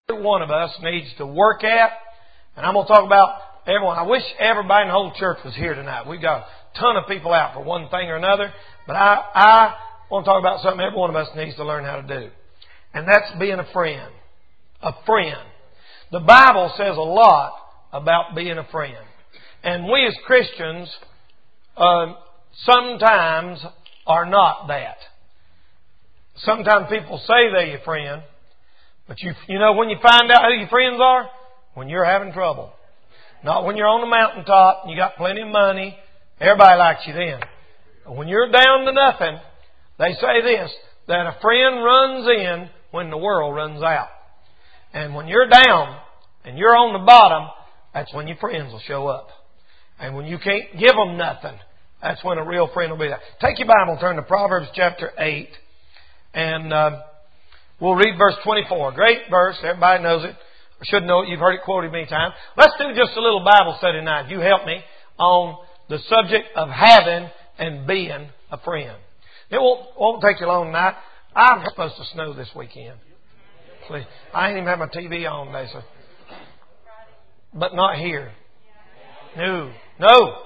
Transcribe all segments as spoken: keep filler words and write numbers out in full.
Every one of us needs to work at, and I'm going to talk about everyone. I wish everybody in the whole church was here tonight. We've got a ton of people out for one thing or another, but I, I want to talk about something every one of us needs to learn how to do, and that's being a friend. A friend. The Bible says a lot about being a friend, and we as Christians uh, sometimes are not that. Sometimes people say they're your friend, but you you know when you find out who your friends are? When you're having trouble. Not when you're on the mountaintop and you got plenty of money. Everybody likes you then. But when you're down to nothing, they say this, that a friend runs in when the world runs out. And when you're down and you're on the bottom, that's when your friends will show up. And when you can't give them nothing, that's when a real friend will be there. Take your Bible and turn to Proverbs chapter eight. And uh, we'll read verse twenty-four. Great verse. Everybody knows it. I should know it. You've heard it quoted many times. Let's do just a little Bible study tonight. You help me on the subject of having and being a friend. It won't, won't take you long tonight. I'm supposed to snow this weekend. Please. I ain't even have my T V on today, so. But not here. No. No.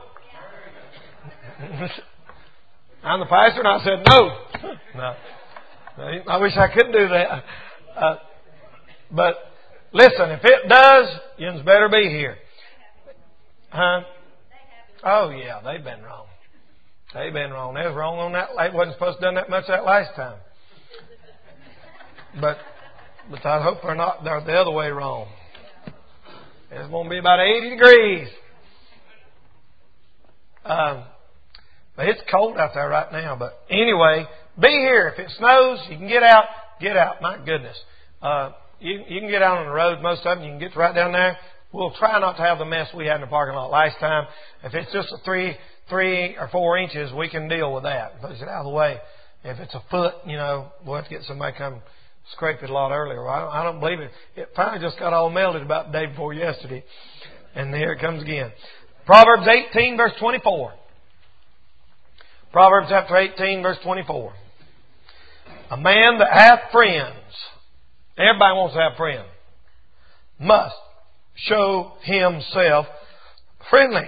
I'm the pastor and I said no. No. I wish I could do that. Uh, but listen, if it does, you better be here. Huh? Oh yeah, they've been wrong. They've been wrong. They was wrong on that. They wasn't supposed to have done that much that last time. But but I hope they're not. They're the other way wrong. It's going to be about eighty degrees. Um, but it's cold out there right now. But anyway. Be here. If it snows, you can get out. Get out. My goodness. Uh, you, you can get out on the road. Most of them, you can get right down there. We'll try not to have the mess we had in the parking lot last time. If it's just a three, three or four inches, we can deal with that. Push it out of the way. If it's a foot, you know, we'll have to get somebody to come scrape it a lot earlier. I don't, I don't believe it. It finally just got all melted about the day before yesterday. And here it comes again. Proverbs eighteen, verse twenty-four. Proverbs chapter eighteen, verse twenty-four. A man that hath friends, everybody wants to have friends, must show himself friendly.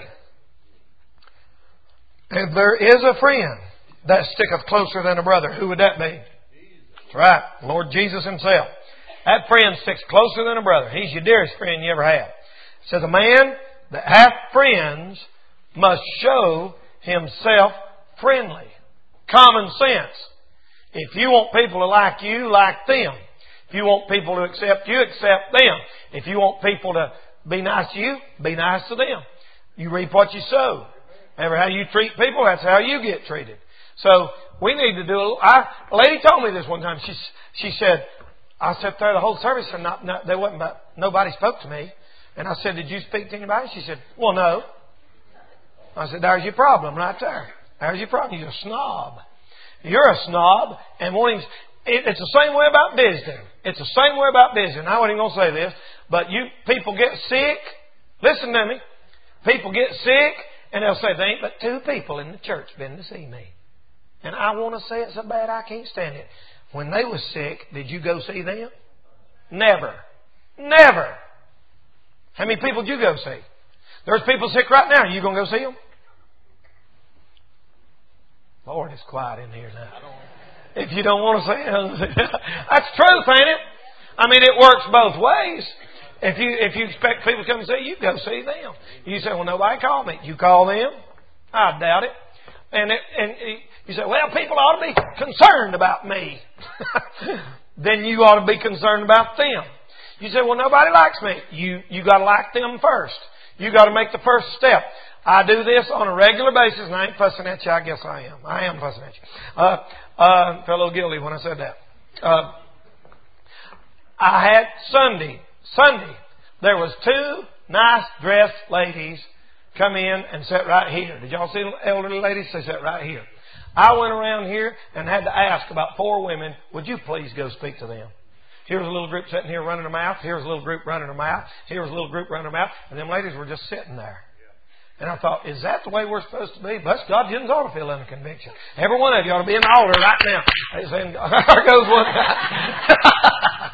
If there is a friend that sticketh closer than a brother, who would that be? That's right, Lord Jesus Himself. That friend sticks closer than a brother. He's your dearest friend you ever had. It says, a man that hath friends must show himself friendly. Common sense. If you want people to like you, like them. If you want people to accept you, accept them. If you want people to be nice to you, be nice to them. You reap what you sow. Ever how you treat people, that's how you get treated. So we need to do. A, I, a lady told me this one time. She she said, I sat there the whole service and not, not there wasn't about, nobody spoke to me. And I said, did you speak to anybody? She said, well, no. I said, there's your problem right there. There's your problem. You're a snob. You're a snob, and wanting, it, it's the same way about visiting. It's the same way about visiting. I wasn't even going to say this, but you people get sick. Listen to me. People get sick, and they'll say, there ain't but two people in the church been to see me. And I want to say it so bad I can't stand it. When they was sick, did you go see them? Never. Never. How many people did you go see? There's people sick right now. Are you going to go see them? Lord, it's quiet in here now. If you don't want to say it, that's truth, ain't it? I mean, it works both ways. If you if you expect people to come and see you, go see them. You say, well, nobody called me. You call them? I doubt it. And it, and you say, well, people ought to be concerned about me. Then you ought to be concerned about them. You say, well, nobody likes me. You you got to like them first. You got to make the first step. I do this on a regular basis, and I ain't fussing at you. I guess I am. I am fussing at you. Uh, uh, felt a little guilty when I said that. Uh, I had Sunday, Sunday, there was two nice dressed ladies come in and sat right here. Did y'all see the elderly ladies? They sat right here. I went around here and had to ask about four women, would you please go speak to them? Here was a little group sitting here running their mouth. Here was a little group running their mouth. Here was a little group running their mouth. And them ladies were just sitting there. And I thought, is that the way we're supposed to be? Bless God, you ought to feel under conviction. Every one of you ought to be in the altar right now. They saying, there goes one guy.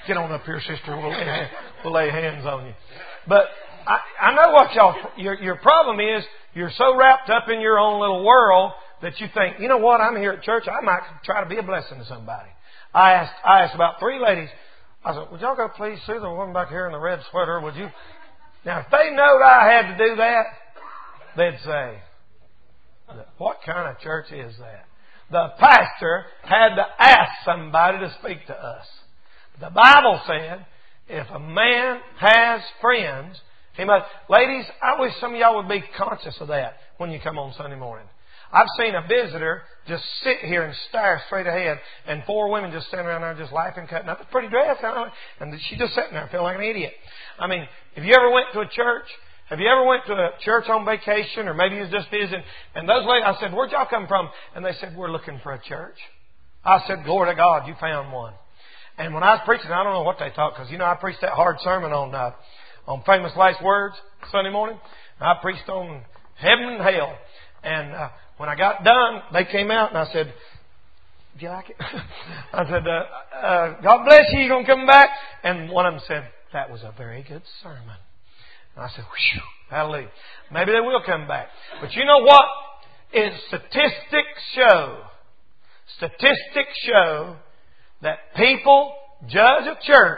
Get on up here, sister. We'll lay, we'll lay hands on you. But I, I know what y'all, your, your problem is you're so wrapped up in your own little world that you think, you know what, I'm here at church. I might try to be a blessing to somebody. I asked, I asked about three ladies. I said, would y'all go please see the woman back here in the red sweater? Would you? Now, if they knowed I had to do that, they'd say, what kind of church is that? The pastor had to ask somebody to speak to us. The Bible said, if a man has friends, he must. Ladies, I wish some of y'all would be conscious of that when you come on Sunday morning. I've seen a visitor just sit here and stare straight ahead, and four women just standing around there just laughing, cutting up. It's pretty dress, and she's just sitting there feeling like an idiot. I mean, if you ever went to a church, have you ever went to a church on vacation, or maybe you was just visiting, and those ladies, I said, where'd y'all come from? And they said, we're looking for a church. I said, glory to God, you found one. And when I was preaching, I don't know what they thought, because, you know, I preached that hard sermon on uh, on famous last words Sunday morning. I preached on heaven and hell. And uh, when I got done, they came out and I said, do you like it? I said, uh, uh, God bless you, you going to come back? And one of them said, that was a very good sermon. And I said, whew, hallelujah. Maybe they will come back. But you know what? Is statistics show, statistics show that people judge a church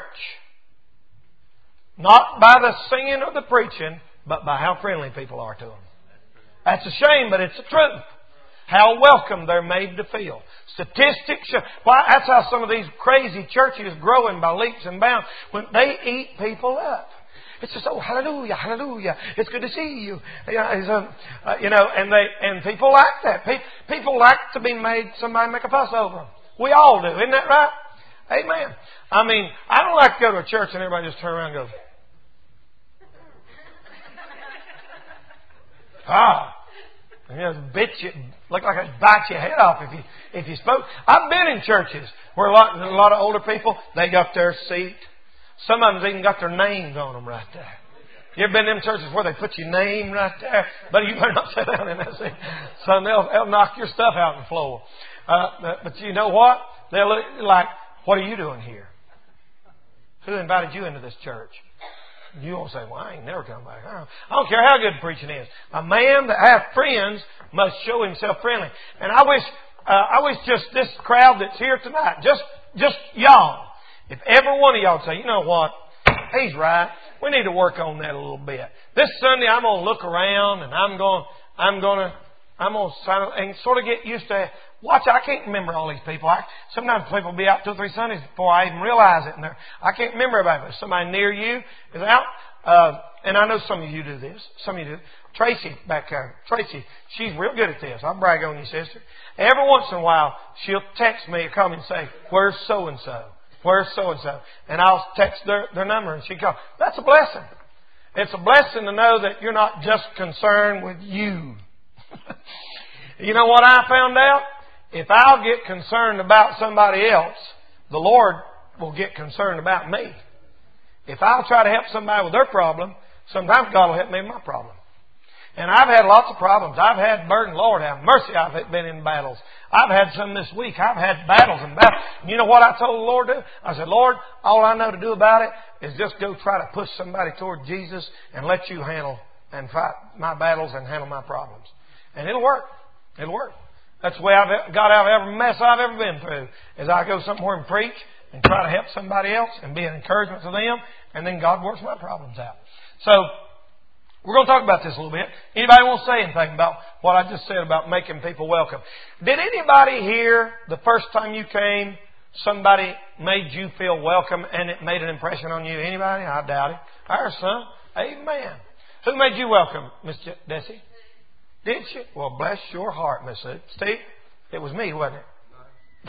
not by the singing or the preaching, but by how friendly people are to them. That's a shame, but it's the truth. How welcome they're made to feel. Statistics show. Why? That's how some of these crazy churches are growing by leaps and bounds. When they eat people up. It's just, oh, hallelujah, hallelujah. It's good to see you. You know, it's, um, uh, you know and they and people like that. Pe- people like to be made, somebody make a fuss over them. We all do. Isn't that right? Amen. I mean, I don't like to go to a church and everybody just turn around and goes, ah. And you know, bit you, look like I'd bite your head off if you if you spoke. I've been in churches where a lot a lot of older people, they got their seat. Some of them even got their names on them right there. You ever been in them churches where they put your name right there? But you better not sit down in that seat. So they'll, they'll knock your stuff out on the floor. Uh, but, but you know what? They'll look like, what are you doing here? Who invited you into this church? You won't say, well, I ain't never come back. I don't care how good preaching is. A man that has friends must show himself friendly. And I wish, uh, I wish just this crowd that's here tonight, just, just y'all, if every one of y'all would say, you know what? He's right. We need to work on that a little bit. This Sunday, I'm going to look around and I'm going, I'm going to, I'm going to sign up and sort of get used to. Watch, I can't remember all these people. I, sometimes people will be out two or three Sundays before I even realize it. And I can't remember everybody. But somebody near you is out. Uh, and I know some of you do this. Some of you do. Tracy back there. Tracy, she's real good at this. I'll brag on you, sister. Every once in a while, she'll text me or call me and say, where's so-and-so? Where's so-and-so? And I'll text their, their number and she calls. That's a blessing. It's a blessing to know that you're not just concerned with you. You know what I found out? If I'll get concerned about somebody else, the Lord will get concerned about me. If I'll try to help somebody with their problem, sometimes God will help me with my problem. And I've had lots of problems. I've had burden. Lord have mercy, I've been in battles. I've had some this week. I've had battles and battles. And you know what I told the Lord to do? I said, Lord, all I know to do about it is just go try to push somebody toward Jesus and let you handle and fight my battles and handle my problems. And it'll work. It'll work. That's the way I've got out of every mess I've ever been through. Is I go somewhere and preach and try to help somebody else and be an encouragement to them, and then God works my problems out. So we're going to talk about this a little bit. Anybody want to say anything about what I just said about making people welcome? Did anybody here the first time you came, somebody made you feel welcome and it made an impression on you? Anybody? I doubt it. Our son. Amen. Who made you welcome, Miss Desi? Did she? Well, bless your heart, Miss Sue. Steve, it was me, wasn't it?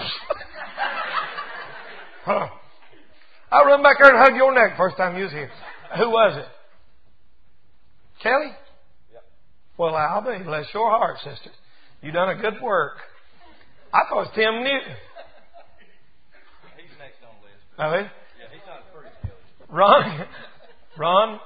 Huh. I run back there and hug your neck first time you was here. Who was it? Kelly? Yep. Well, I'll be. Bless your heart, sister. You done a good work. I thought it was Tim Newton. He's next on the list. Oh, he? Yeah, he's not pretty skilled. Ron? Ron?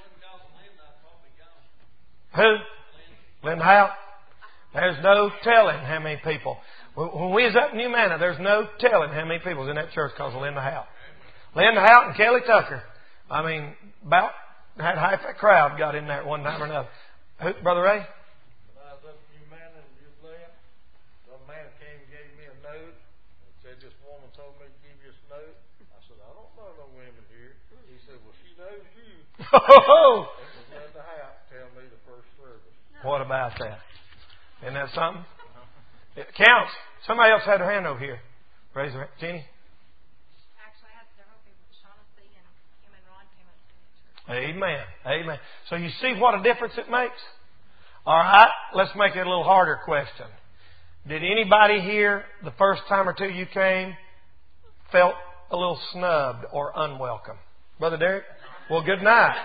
Who? Lynn Howe. There's no telling how many people. When we was up in Humana, there's no telling how many people was in that church because of Linda Howe. Linda Houghton, Kelly Tucker. I mean, about had half that crowd got in there at one time or another. Who, Brother Ray? When I was up in Humana and you left, some man came and gave me a note and said, this woman told me to give you this note. I said, I don't know no women here. He said, well, she knows you. Oh! And Linda Houghton tell me the first service. What about that? Isn't that something? It counts. Somebody else had their hand over here. Raise their hand. Jeannie? Actually, I had several people. Shaughnessy and Kim and Ron came up to me. Amen. Amen. So you see what a difference it makes? All right. Let's make it a little harder question. Did anybody here, the first time or two you came, felt a little snubbed or unwelcome? Brother Derek? Well, good night.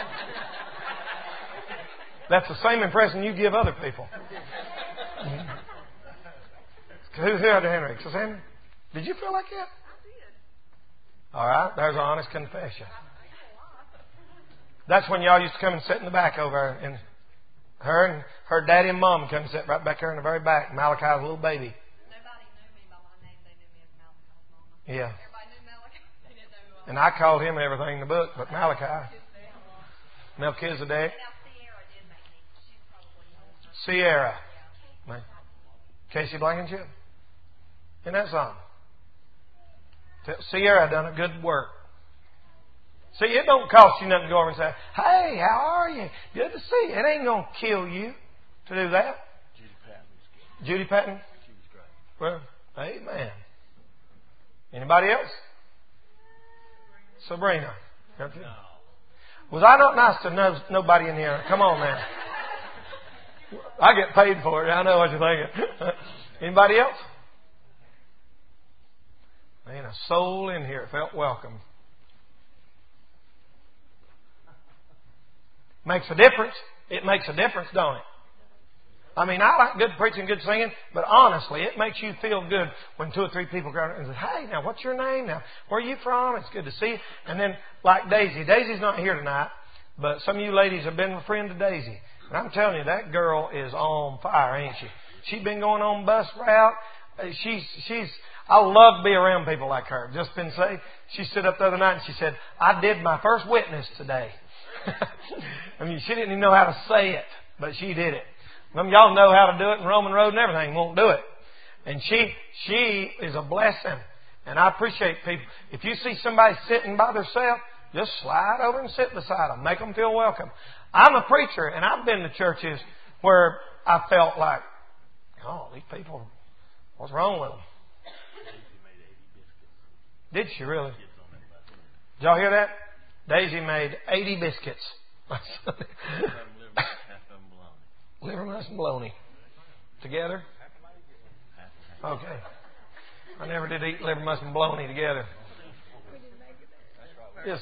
That's the same impression you give other people. Who, who had their hand raised? Cassandra? Did you feel like that? I did. All right. There's an honest confession. That's when y'all used to come and sit in the back over, and her and her daddy and mom come and sit right back there in the very back. Malachi's little baby. Nobody knew me by my name. They knew me as Malachi's mama. Yeah. Everybody knew Malachi. They didn't know who I was. And I called him everything in the book, but Malachi. Melchizedek. Now, Sierra did make me. She's probably older. Sierra. Yeah. Casey Blankenship. Isn't that something? Sierra done a good work. See, it don't cost you nothing to go over and say, hey, how are you? Good to see you. It ain't going to kill you to do that. Judy Patton was good. Judy Patton? She was great. Well, amen. Anybody else? Sabrina. No. Was I not nice to know nobody in here? Come on now. I get paid for it. I know what you're thinking. Anybody else? Ain't a soul in here felt welcome. Makes a difference. It makes a difference, don't it? I mean, I like good preaching, good singing, but honestly, it makes you feel good when two or three people go around and say, hey, now, what's your name? Now, where are you from? It's good to see you. And then, like Daisy. Daisy's not here tonight, but some of you ladies have been a friend to Daisy. And I'm telling you, that girl is on fire, ain't she? She's been going on bus route. She's, she's, I love to be around people like her. Just been saved. She stood up the other night and she said, I did my first witness today. I mean, she didn't even know how to say it, but she did it. Some of y'all know how to do it in Roman Road and everything, won't do it. And she, she is a blessing. And I appreciate people. If you see somebody sitting by themselves, just slide over and sit beside them. Make them feel welcome. I'm a preacher, and I've been to churches where I felt like, oh, these people, what's wrong with them? Did she really? Did y'all hear that? Daisy made eighty biscuits. Liver mush and bologna. Together? Okay. I never did eat liver mush and bologna together. Yes.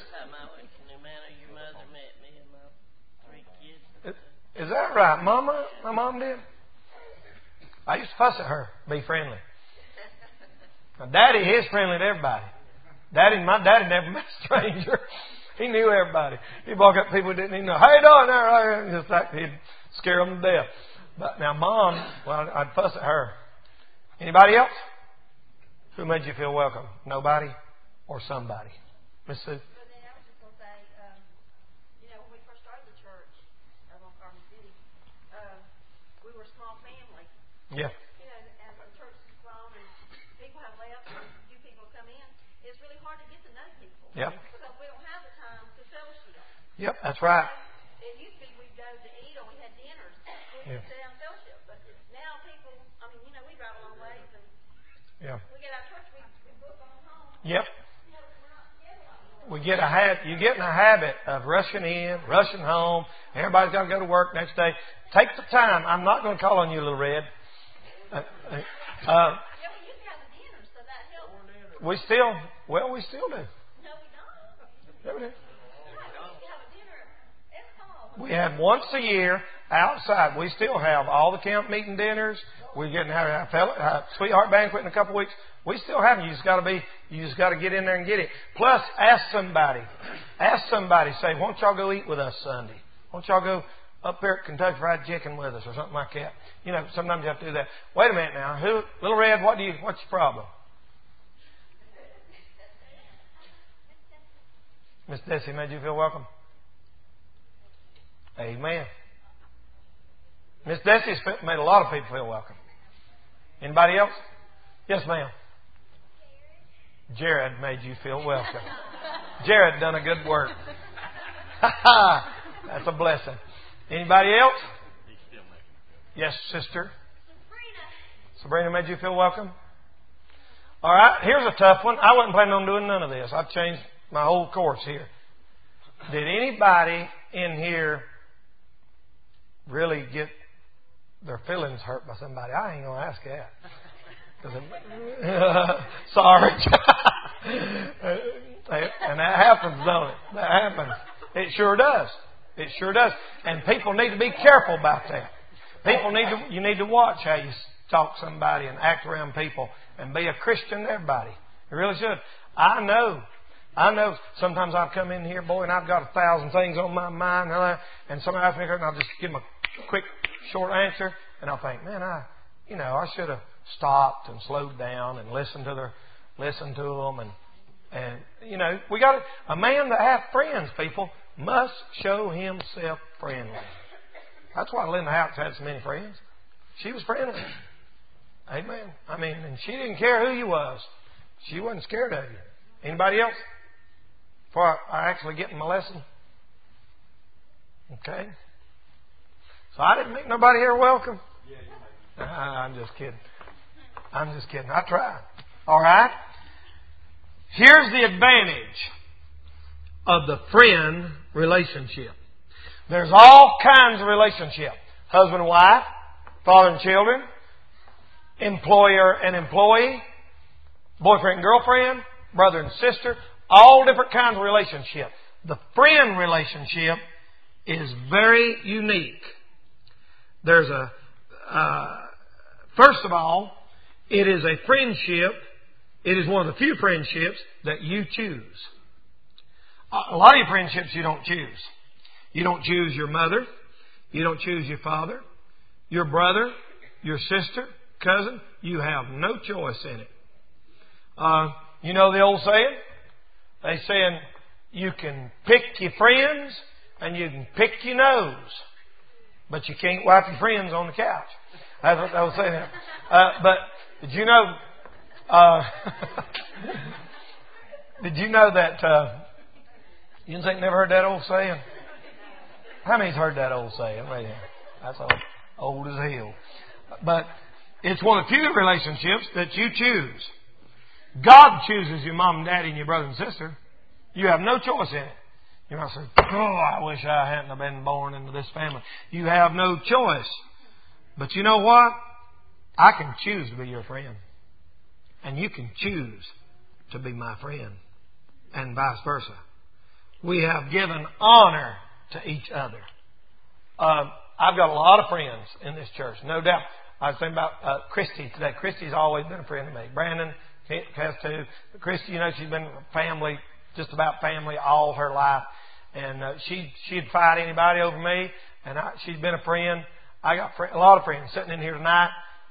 Is that right, Mama? My mom did? I used to fuss at her, be friendly. Now, Daddy is friendly to everybody. Daddy, my daddy never met a stranger. He knew everybody. He'd walk up to people who didn't even know, how you doing there? And just like he'd scare them to death. But now Mom, well, I'd fuss at her. Anybody else? Who made you feel welcome? Nobody or somebody? Miss Sue? But then I was just going to say, um, you know, when we first started the church up on Carmen City, um, we were a small family. Yeah. You know, as the church has grown and people have left and new people come in, it's really hard to get to know people. Yep. Because we don't have the time to fellowship. Yep, that's right. It used to be we'd go to eat or we had dinners. We Yeah. could sit down and fellowship. But now people, I mean, you know, we drive a long ways and Yeah. we get out of church, we, we book on home. Yep. You know, we're not together anymore. We get a habit. You get in a habit of rushing in, rushing home. Everybody's got to go to work next day. Take the time. I'm not going to call on you, Little Red. Uh, uh, Yeah, we used to have the dinners, so that helped. we still, well, we still do. No, we don't. Yeah, we do. Yeah, we used to have a dinner every fall. We had once a year outside. We still have all the camp meeting dinners. We're getting to have a fella- a sweetheart banquet in a couple of weeks. We still have them. You just got to be. You just got to get in there and get it. Plus, ask somebody. Ask somebody. Say, won't y'all go eat with us Sunday? Won't y'all go up there at Kentucky Fried Chicken with us or something like that? You know, sometimes you have to do that. Wait a minute now. Who, Little Red? What do you? What's your problem? Miss Desi made you feel welcome? Amen. Miss Desi's made a lot of people feel welcome. Anybody else? Yes, ma'am. Jared made you feel welcome. Jared done a good work. That's a blessing. Anybody else? Yes, sister. Sabrina made you feel welcome? All right, here's a tough one. I wasn't planning on doing none of this. I've changed my whole course here. Did anybody in here really get their feelings hurt by somebody? I ain't going to ask that. It, sorry. And that happens, don't it? That happens. It sure does. It sure does. And people need to be careful about that. People need to, you need to watch how you talk to somebody and act around people and be a Christian to everybody. You really should. I know. I know sometimes I've come in here, boy, and I've got a thousand things on my mind, and somebody asks me, and I'll just give them a quick, short answer, and I'll think, man, I, you know, I should have stopped and slowed down and listened to their, listened to them, and and you know, we got a man that has friends. People must show himself friendly. That's why Linda Houts had so many friends. She was friendly. Amen. I mean, and she didn't care who you was. She wasn't scared of you. Anybody else? Before I, I actually get in my lesson. Okay. So I didn't make nobody here welcome. Yeah, I'm just kidding. I'm just kidding. I tried. All right. Here's the advantage of the friend relationship. There's all kinds of relationship. Husband and wife, father and children, employer and employee, boyfriend and girlfriend, brother and sister, all different kinds of relationship. The friend relationship is very unique. There's a, uh, first of all, it is a friendship. It is one of the few friendships that you choose. A lot of your friendships you don't choose. You don't choose your mother. You don't choose your father, your brother, your sister, cousin. You have no choice in it. Uh, you know the old saying? They saying you can pick your friends and you can pick your nose, but you can't wipe your friends on the couch. That's what they was saying. Uh, but did you know? Uh, did you know that? Uh, you think never heard that old saying? How many's heard that old saying? Right here. That's old, old as hell. But it's one of the few relationships that you choose. God chooses your mom and daddy and your brother and sister. You have no choice in it. You might say, oh, I wish I hadn't have been born into this family. You have no choice. But you know what? I can choose to be your friend. And you can choose to be my friend. And vice versa. We have given honor to each other. Uh, I've got a lot of friends in this church, no doubt. I was thinking about uh, Christy today. Christy's always been a friend of me. Brandon has too. Christy, you know, she's been family, just about family all her life. And uh, she, she'd fight anybody over me. And I, she's been a friend. I got fr- a lot of friends sitting in here tonight.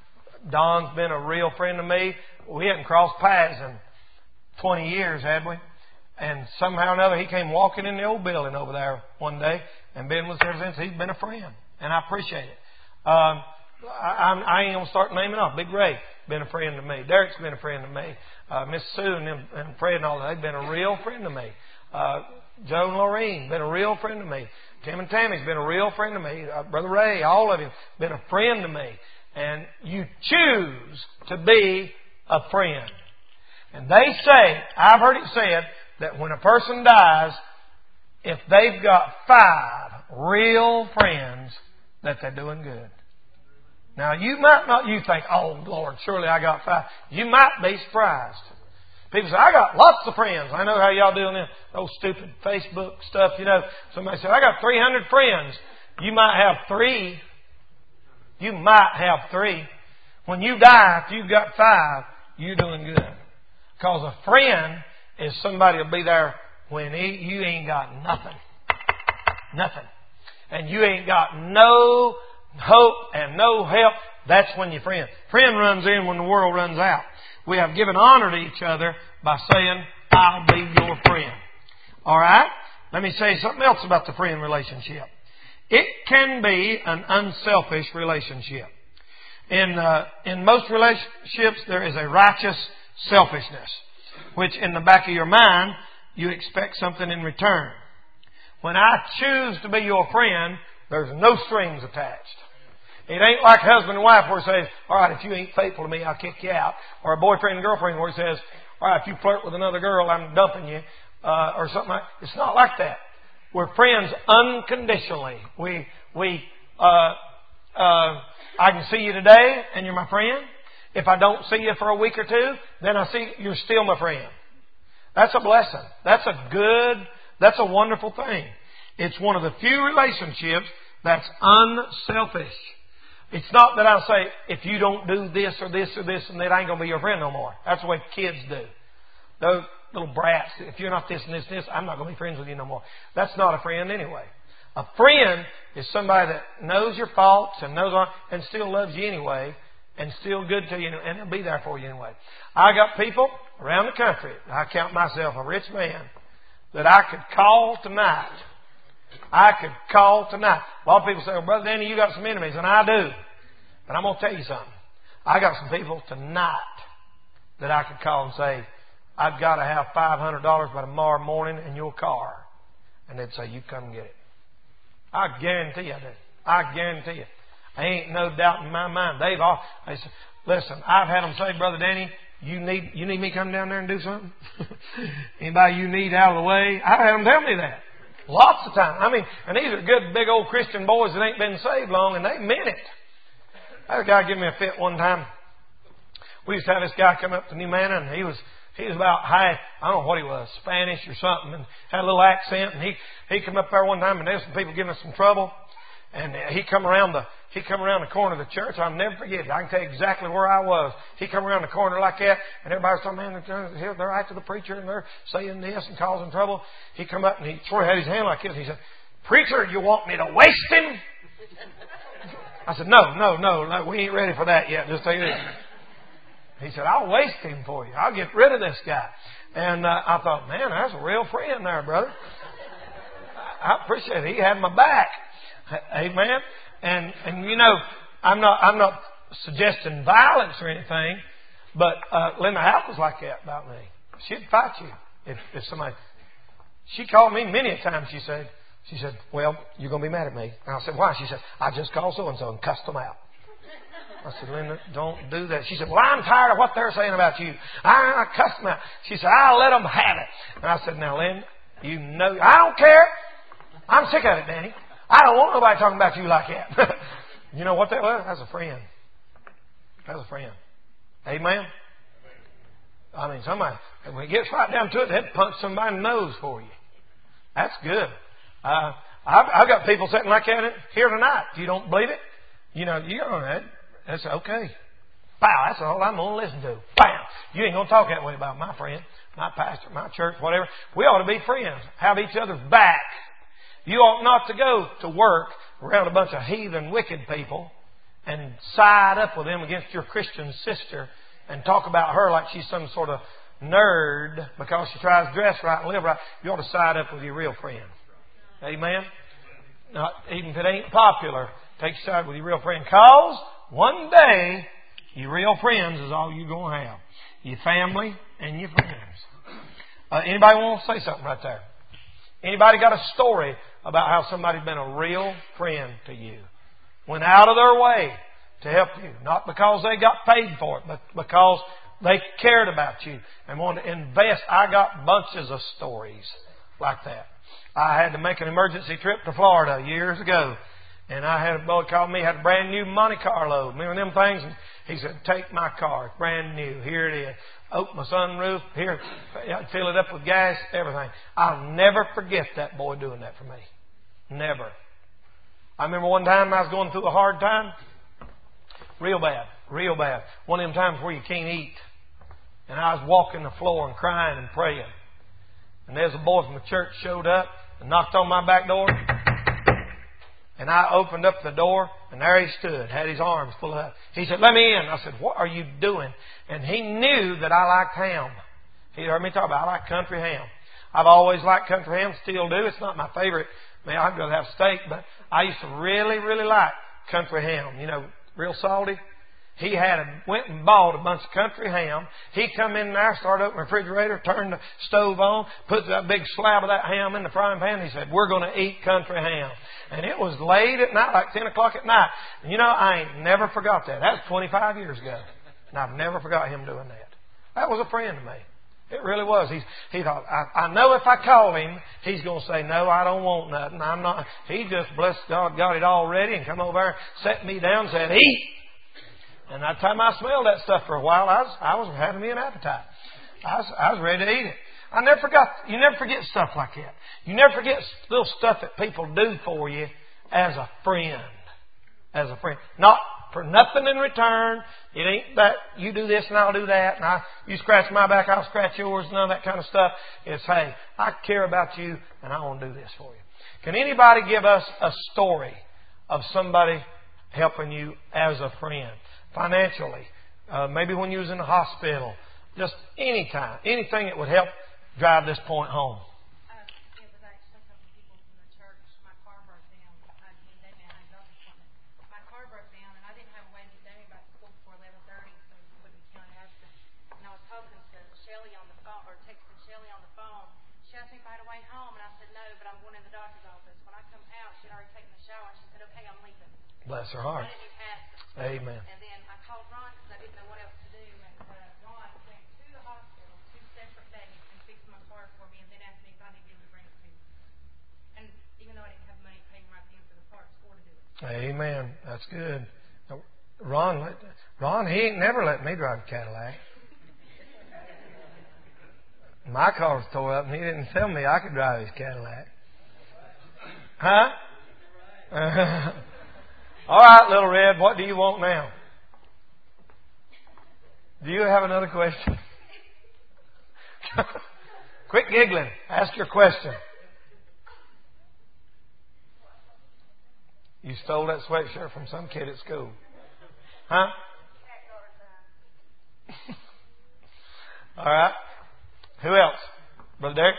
Don's been a real friend to me. We hadn't crossed paths in twenty years, had we? And somehow or another, he came walking in the old building over there one day and been with us ever since. He's been a friend, and I appreciate it. Um, I, I ain't going to start naming off. Big Ray, been a friend to me. Derek's been a friend to me. Uh, Miss Sue and, them, and Fred and all that, they've been a real friend to me. Uh, Joe and Lorraine, been a real friend to me. Tim and Tammy's been a real friend to me. Uh, Brother Ray, all of you, been a friend to me. And you choose to be a friend. And they say, I've heard it said, that when a person dies, if they've got five real friends, that they're doing good. Now, you might not, you think, oh, Lord, surely I got five. You might be surprised. People say, I got lots of friends. I know how y'all doing them, those stupid Facebook stuff, you know. Somebody said, I got three hundred friends. You might have three. You might have three. When you die, if you've got five, you're doing good. Because a friend is somebody who'll be there when he, you ain't got nothing. Nothing. And you ain't got no hope and no help. That's when your friend. Friend runs in when the world runs out. We have given honor to each other by saying, I'll be your friend. All right? Let me say something else about the friend relationship. It can be an unselfish relationship. In uh, in most relationships, there is a righteous selfishness, which in the back of your mind, you expect something in return. When I choose to be your friend, there's no strings attached. It ain't like husband and wife where it says, all right, if you ain't faithful to me, I'll kick you out. Or a boyfriend and girlfriend where it says, all right, if you flirt with another girl, I'm dumping you. Uh, or something like that. It's not like that. We're friends unconditionally. We, we, uh, uh, I can see you today and you're my friend. If I don't see you for a week or two, then I see you're still my friend. That's a blessing. That's a good, that's a wonderful thing. It's one of the few relationships that's unselfish. It's not that I say, if you don't do this or this or this, and that I ain't going to be your friend no more. That's the way kids do. Those little brats, if you're not this and this and this, I'm not going to be friends with you no more. That's not a friend anyway. A friend is somebody that knows your faults and knows and still loves you anyway and still good to you and will be there for you anyway. I got people around the country, I count myself a rich man, that I could call tonight. I could call tonight. A lot of people say, well, Brother Danny, you got some enemies, and I do. But I'm going to tell you something. I got some people tonight that I could call and say, I've got to have five hundred dollars by tomorrow morning in your car. And they'd say, you come get it. I guarantee you I do. I guarantee you. I ain't no doubt in my mind. They've all, they said, listen, I've had them say, Brother Danny, you need, you need me to come down there and do something? Anybody you need out of the way? I've had them tell me that. Lots of times. I mean, and these are good big old Christian boys that ain't been saved long, and they meant it. I had a guy give me a fit one time. We used to have this guy come up to New Manna, and he was he was about half, I don't know what he was, Spanish or something, and had a little accent. And he he come up there one time, and there was some people giving us some trouble. And he come around the he come around the corner of the church. I'll never forget it. I can tell you exactly where I was. He come around the corner like that, and everybody was talking, man, they're, they're after the preacher, and they're saying this and causing trouble. He come up, and he sort of had his hand like this. He said, preacher, you want me to waste him? I said, no, no, no, no, we ain't ready for that yet. Just tell you this. He said, I'll waste him for you. I'll get rid of this guy. And uh, I thought, man, that's a real friend there, brother. I appreciate it. He had my back. Amen. And and you know, I'm not I'm not suggesting violence or anything, but uh, Linda Howe was like that about me. She'd fight you if, if somebody. She called me many a time. She said, she said, well, you're going to be mad at me. And I said, why? She said, I just called so and so and cussed them out. I said, Linda, don't do that. She said, well, I'm tired of what they're saying about you. I, I cussed them out. She said, I'll let them have it. And I said, now, Linda, you know, I don't care. I'm sick of it, Danny. I don't want nobody talking about you like that. You know what that was? That's a friend. That's a friend. Amen? I mean, somebody, when it gets right down to it, they'd punch somebody in the nose for you. That's good. Uh, I've, I've got people sitting like that here tonight. If you don't believe it, you know, you're on that. That's okay. Wow, that's all I'm going to listen to. Bam! You ain't going to talk that way about my friend, my pastor, my church, whatever. We ought to be friends. Have each other's back. You ought not to go to work around a bunch of heathen, wicked people and side up with them against your Christian sister and talk about her like she's some sort of nerd because she tries to dress right and live right. You ought to side up with your real friend. Amen? Not, even if it ain't popular, take a side with your real friend. Because one day, your real friends is all you're going to have. Your family and your friends. Uh, anybody want to say something right there? Anybody got a story about how somebody's been a real friend to you? Went out of their way to help you. Not because they got paid for it, but because they cared about you and wanted to invest. I got bunches of stories like that. I had to make an emergency trip to Florida years ago. And I had a boy call me, had a brand new Monte Carlo. Remember them things? And he said, take my car. It's brand new. Here it is. Open my sunroof. Here, fill it up with gas, everything. I'll never forget that boy doing that for me. Never. I remember one time I was going through a hard time. Real bad. Real bad. One of them times where you can't eat. And I was walking the floor and crying and praying. And there's a boy from the church showed up and knocked on my back door. And I opened up the door, and there he stood, had his arms full up. He said, let me in. I said, what are you doing? And he knew that I liked ham. He heard me talk about, I like country ham. I've always liked country ham, still do. It's not my favorite. Man, I'd rather have steak, but I used to really, really like country ham. You know, real salty. He had a, went and bought a bunch of country ham. He come in there, started opening the refrigerator, turned the stove on, put that big slab of that ham in the frying pan. He said, "We're going to eat country ham." And it was late at night, like ten o'clock at night. And you know, I ain't never forgot that. That was twenty-five years ago. And I've never forgot him doing that. That was a friend to me. It really was. He's, he thought, I, I know if I call him, he's going to say, "No, I don't want nothing. I'm not." He just, blessed God, got it all ready and come over there, set me down and said, "Eat." And by the time I smelled that stuff for a while, I was, I was having me an appetite. I was, I was ready to eat it. I never forgot. You never forget stuff like that. You never forget little stuff that people do for you as a friend. As a friend. Not for nothing in return. It ain't that you do this and I'll do that. And I, you scratch my back, I'll scratch yours. None of that kind of stuff. It's, hey, I care about you and I want to do this for you. Can anybody give us a story of somebody helping you as a friend? Financially, uh, maybe when you was in the hospital, just any time, anything that would help drive this point home. Uh, it was actually a couple of people from the church. My car broke down. I didn't they had a doctor's appointment. My car broke down, and I didn't have a way to get Damien back to school before eleven thirty, so we wouldn't be county accident. And I was talking to Shelly on the phone, or texting Shelly on the phone. She asked me if I had a way home, and I said no, but I'm going in the doctor's office. When I come out, she'd already taken the shower, and she said, "Okay, I'm leaving." Bless her heart. I didn't even ask her. Amen. And then I called Ron because I didn't know what else to do. And uh, Ron went to the hospital two separate days and fixed my car for me and then asked me if I needed him to bring it to me. And even though I didn't have money to pay him right then for the parts or to do it. Amen. That's good. Now, Ron, Ron, he ain't never let me drive a Cadillac. My car was tore up and he didn't tell me I could drive his Cadillac. Huh? All right, Little Red, what do you want now? Do you have another question? Quit giggling. Ask your question. You stole that sweatshirt from some kid at school. Huh? All right. Who else? Brother Derek?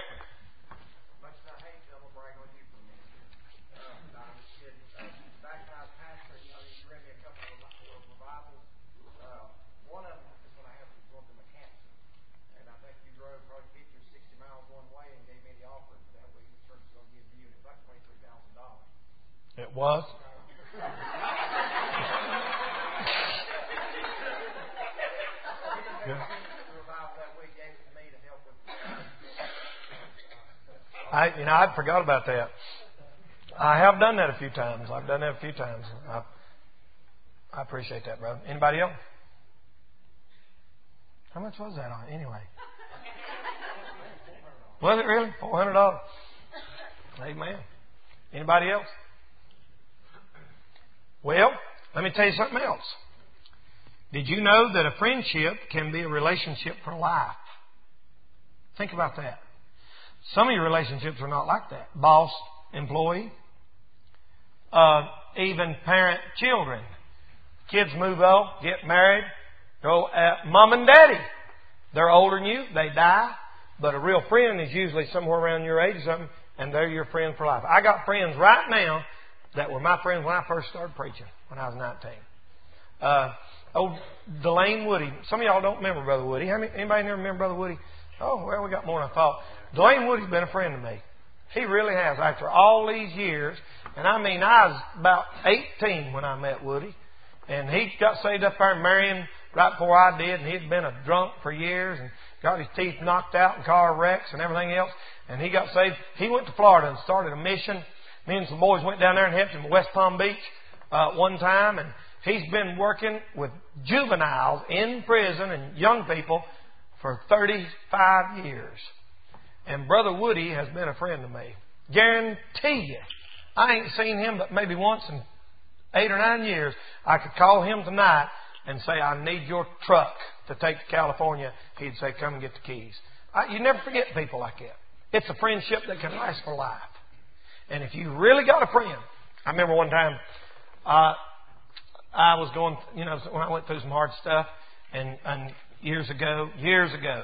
It was. Yeah. I, you know, I forgot about that. I have done that a few times. I've done that a few times. I, I appreciate that, brother. Anybody else? How much was that on anyway? Was it really four hundred dollars? Amen. Anybody else? Well, let me tell you something else. Did you know that a friendship can be a relationship for life? Think about that. Some of your relationships are not like that. Boss, employee, uh, even parent, children. Kids move on, get married, go at mom and daddy. They're older than you, they die. But a real friend is usually somewhere around your age or something, and they're your friend for life. I got friends right now that were my friends when I first started preaching, when I was nineteen. Uh, old Delane Woody. Some of y'all don't remember Brother Woody. How many, anybody never remember Brother Woody? Oh, well, we got more than I thought. Delane Woody's been a friend to me. He really has. After all these years, and I mean, I was about eighteen when I met Woody. And he got saved up there in Marion right before I did. And he'd been a drunk for years and got his teeth knocked out in car wrecks and everything else. And he got saved. He went to Florida and started a mission. Me and some boys went down there and helped him at West Palm Beach uh, one time. And he's been working with juveniles in prison and young people for thirty-five years. And Brother Woody has been a friend to me. Guarantee you, I ain't seen him but maybe once in eight or nine years. I could call him tonight and say, "I need your truck to take to California." He'd say, "Come and get the keys." I, you never forget people like that. It's a friendship that can last for life. And if you really got a friend, I remember one time uh, I was going, you know, when I went through some hard stuff, and, and years ago, years ago,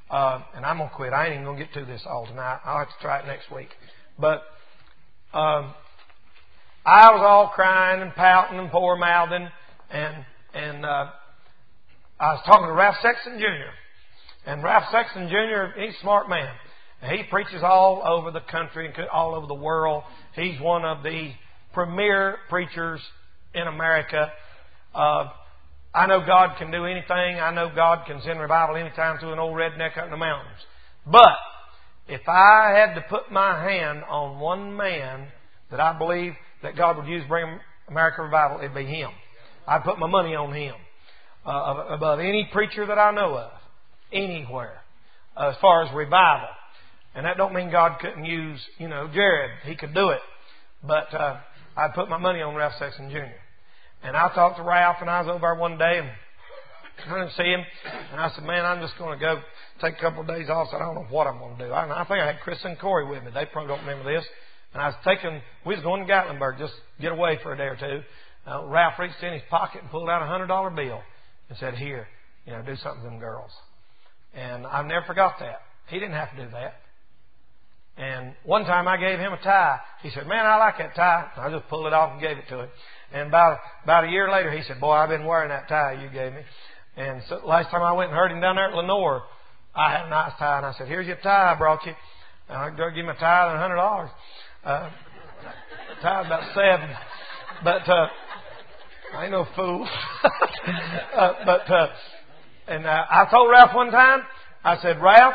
Uh, and I'm going to quit. I ain't even going to get to this all tonight. I'll have to try it next week. But um, I was all crying and pouting and poor-mouthing. And, and uh, I was talking to Ralph Sexton Junior And Ralph Sexton Junior, he's a smart man. And he preaches all over the country and all over the world. He's one of the premier preachers in America. Uh, I know God can do anything. I know God can send revival anytime through an old redneck out in the mountains. But if I had to put my hand on one man that I believe that God would use to bring America revival, it'd be him. I'd put my money on him uh, above any preacher that I know of anywhere uh, as far as revival. And that don't mean God couldn't use, you know, Jared. He could do it. But uh, I'd put my money on Ralph Sexton Junior And I talked to Ralph, and I was over there one day, and I didn't see him. And I said, man, I'm just going to go take a couple of days off. So I don't know what I'm going to do. I, I think I had Chris and Corey with me. They probably don't remember this. And I was taking, we was going to Gatlinburg, just get away for a day or two. Uh, Ralph reached in his pocket and pulled out a one hundred dollar bill and said, here, you know, do something to them girls. And I've never forgot that. He didn't have to do that. And one time I gave him a tie. He said, man, I like that tie. I just pulled it off and gave it to him. And about, about a year later, he said, boy, I've been wearing that tie you gave me. And so last time I went and heard him down there at Lenore, I had a nice tie. And I said, here's your tie I brought you. And I give him a tie and one hundred dollars. Uh, tie about seven. But uh, I ain't no fool. uh, but uh, and uh, I told Ralph one time, I said, Ralph,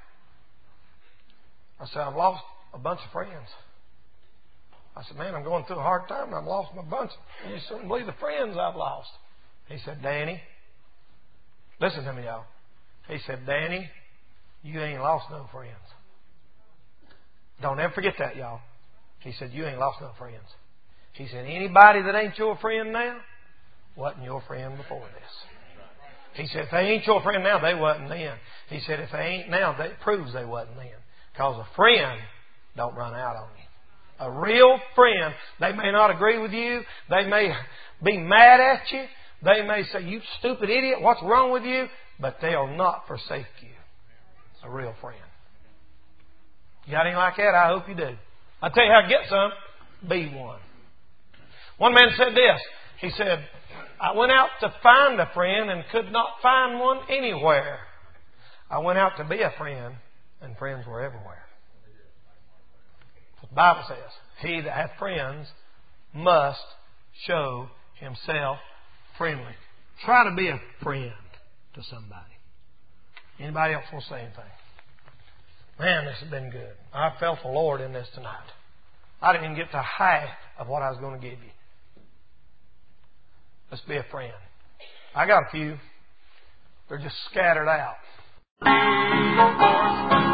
I said, I've lost a bunch of friends. I said, man, I'm going through a hard time and I've lost my bunch. You just wouldn't believe the friends I've lost. He said, Danny, listen to me, y'all. He said, Danny, you ain't lost no friends. Don't ever forget that, y'all. He said, you ain't lost no friends. He said, anybody that ain't your friend now wasn't your friend before this. He said, if they ain't your friend now, they wasn't then. He said, if they ain't now, that proves they wasn't then. Because a friend don't run out on you. A real friend, they may not agree with you. They may be mad at you. They may say, you stupid idiot, what's wrong with you? But they'll not forsake you. A real friend. You got anything like that? I hope you do. I'll tell you how to get some. Be one. One man said this. He said, I went out to find a friend and could not find one anywhere. I went out to be a friend and friends were everywhere. The Bible says, he that hath friends must show himself friendly. Try to be a friend to somebody. Anybody else want to say anything? Man, this has been good. I felt the Lord in this tonight. I didn't even get to half of what I was going to give you. Let's be a friend. I got a few. They're just scattered out.